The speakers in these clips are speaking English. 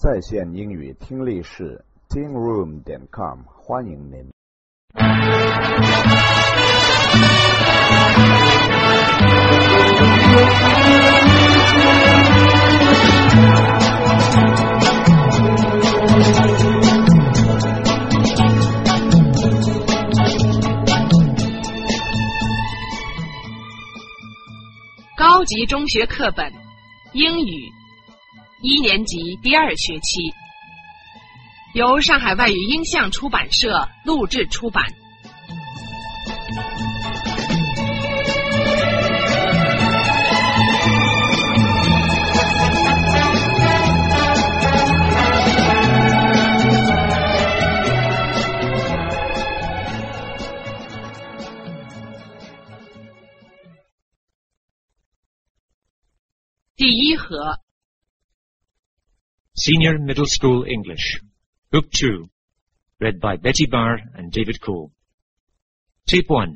在线英语听力室 tingroom.com 欢迎您。 高级中学课本英语1年级第2学期，由上海外语音像出版社录制出版。第1盒 Senior Middle School English, Book 2, read by Betty Barr and David Cole. Tape 1.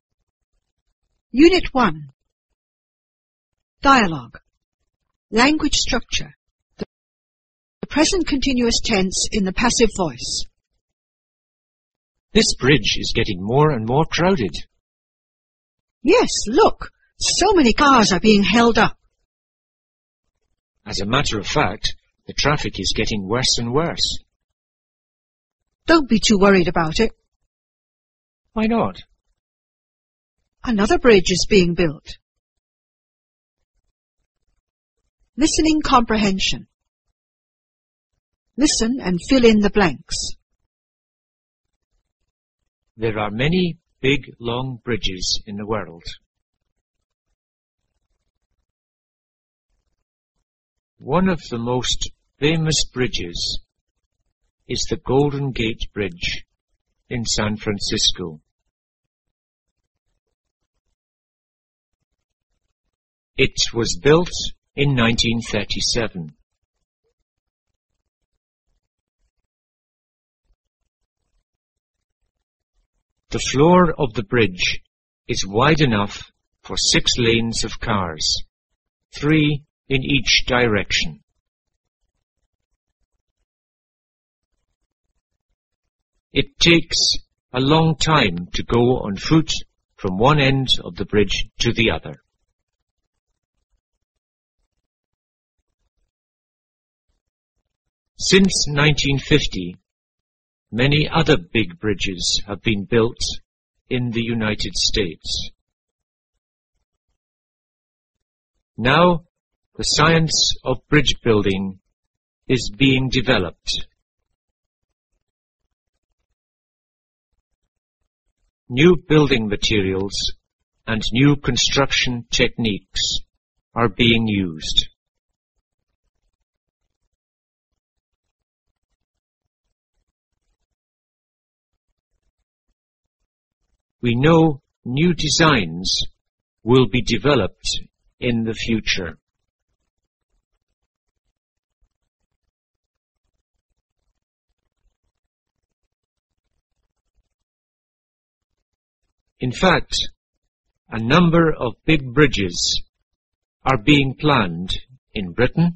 Unit 1. Dialogue. Language structure. The present continuous tense in the passive voice. This bridge is getting more and more crowded. Yes, look. So many cars are being held up. As a matter of fact, the traffic is getting worse and worse. Don't be too worried about it. Why not? Another bridge is being built. Listening comprehension. Listen and fill in the blanks. There are many big, long bridges in the world. One of the most famous bridges is the Golden Gate Bridge in San Francisco. It was built in 1937. The floor of the bridge is wide enough for 6 lanes of cars, 3 in each direction. It takes a long time to go on foot from one end of the bridge to the other. Since 1950, many other big bridges have been built in the United States. Now, the science of bridge building is being developed. New building materials and new construction techniques are being used. We know new designs will be developed in the future. In fact, a number of big bridges are being planned in Britain,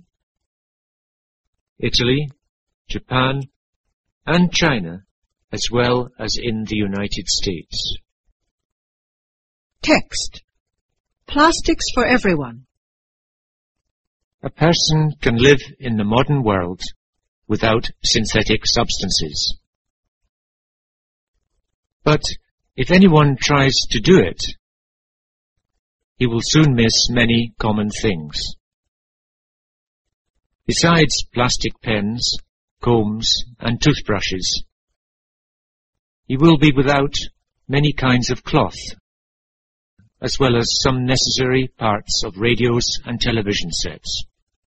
Italy, Japan, and China, as well as in the United States. Text. Plastics for everyone. A person can live in the modern world without synthetic substances. But if anyone tries to do it, he will soon miss many common things. Besides plastic pens, combs, and toothbrushes, he will be without many kinds of cloth, as well as some necessary parts of radios and television sets.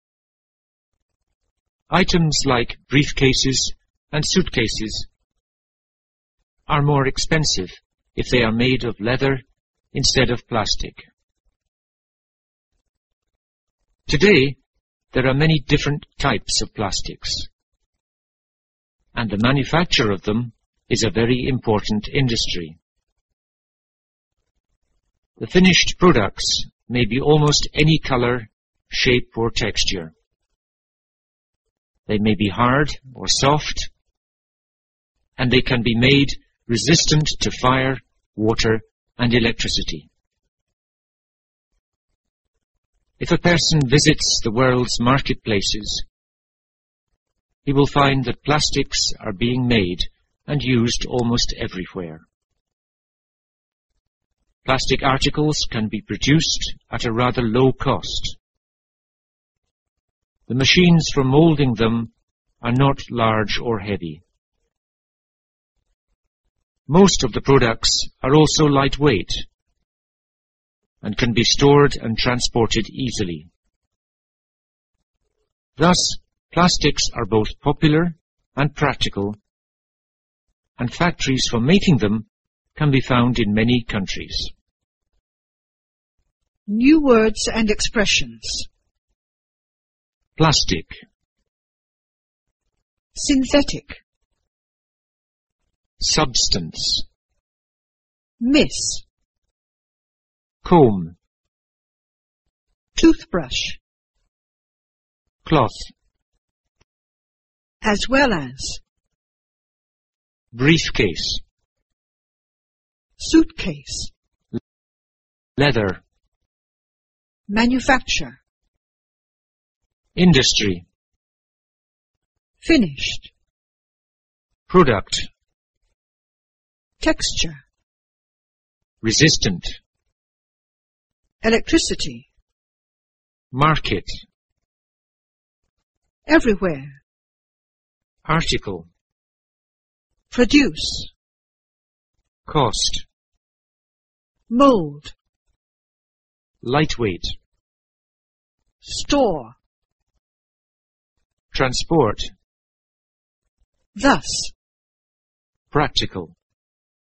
Items like briefcases and suitcases are more expensive if they are made of leather instead of plastic. Today, there are many different types of plastics, and the manufacture of them is a very important industry. The finished products may be almost any color, shape or texture. They may be hard or soft, and they can be made resistant to fire, water, and electricity. If a person visits the world's marketplaces, he will find that plastics are being made and used almost everywhere. Plastic articles can be produced at a rather low cost. The machines for moulding them are not large or heavy. Most of the products are also lightweight and can be stored and transported easily. Thus, plastics are both popular and practical, and factories for making them can be found in many countries. New words and expressions. Plastic, Synthetic. substance, Miss. comb, Toothbrush. cloth, As well as. briefcase, Suitcase. leather, Manufacture. industry, Finished. product, Texture. resistant, Electricity. market, Everywhere. article, Produce. cost, Mold. lightweight, Store. transport, Thus. practical.